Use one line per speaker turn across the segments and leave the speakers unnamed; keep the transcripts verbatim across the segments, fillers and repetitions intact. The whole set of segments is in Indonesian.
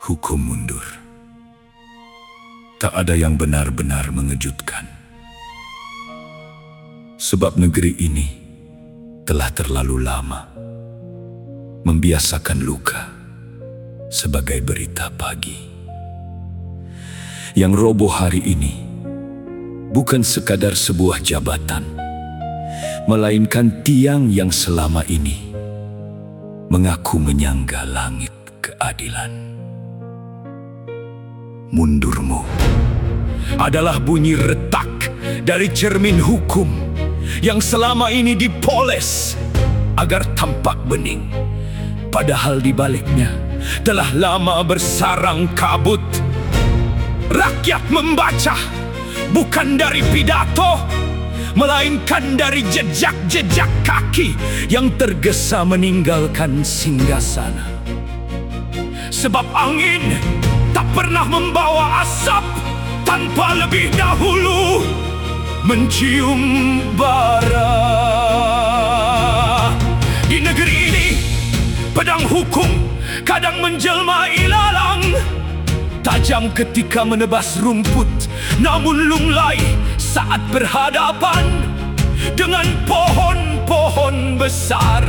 Hukum mundur. Tak ada yang benar-benar mengejutkan. Sebab negeri ini telah terlalu lama membiasakan luka sebagai berita pagi. Yang roboh hari ini bukan sekadar sebuah jabatan, melainkan tiang yang selama ini mengaku menyangga langit keadilan. Mundurmu adalah bunyi retak dari cermin hukum yang selama ini dipoles agar tampak bening, padahal di baliknya telah lama bersarang kabut. Rakyat membaca bukan dari pidato, melainkan dari jejak-jejak kaki yang tergesa meninggalkan singgasana. Sebab angin tak pernah membawa asap tanpa lebih dahulu mencium bara. Di negeri ini, pedang hukum kadang menjelma ilalang, tajam ketika menebas rumput, namun lunglai saat berhadapan dengan pohon-pohon besar.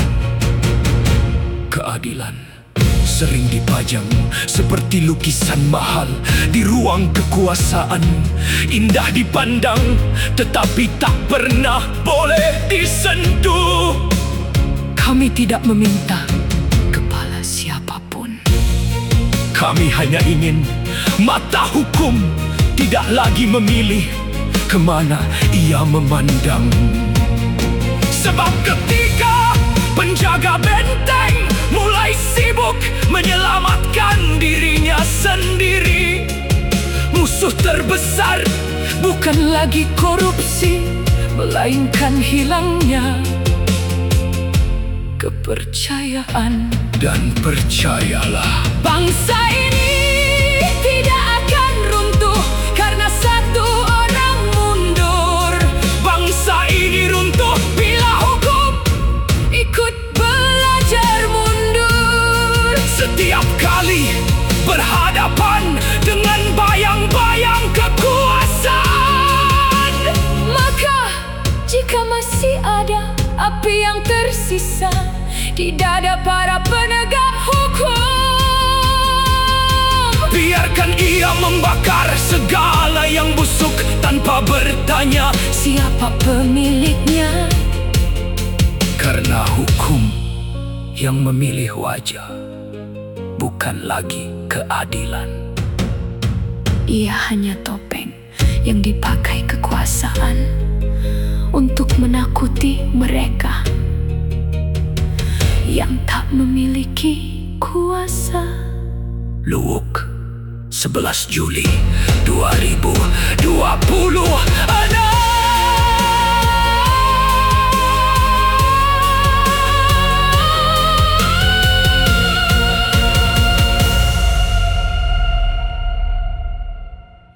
Keadilan sering dipajang seperti lukisan mahal di ruang kekuasaan, indah dipandang tetapi tak pernah boleh disentuh.
Kami tidak meminta kepala siapapun.
Kami hanya ingin mata hukum tidak lagi memilih kemana ia memandang. Sebab ketika penjaga benteng mulai sibuk menyelamatkan dirinya sendiri, musuh terbesar
bukan lagi korupsi, melainkan hilangnya kepercayaan.
Dan percayalah,
bangsa ini tidak akan runtuh karena satu orang mundur.
bangsa ini runtuh
Bila hukum ikut belajar mundur.
setiap kali berhadapan dengan bayang-bayang kekuasaan.
Maka jika masih ada api yang tersisa di dada para penegak hukum,
biarkan ia membakar segala yang busuk tanpa bertanya
siapa pemiliknya.
Karena hukum yang memilih wajah bukan lagi keadilan.
Ia hanya topeng yang dipakai kekuasaan untuk menakuti mereka yang tak memiliki kuasa.
Luwuk, sebelas Juli dua ribu dua puluh enam.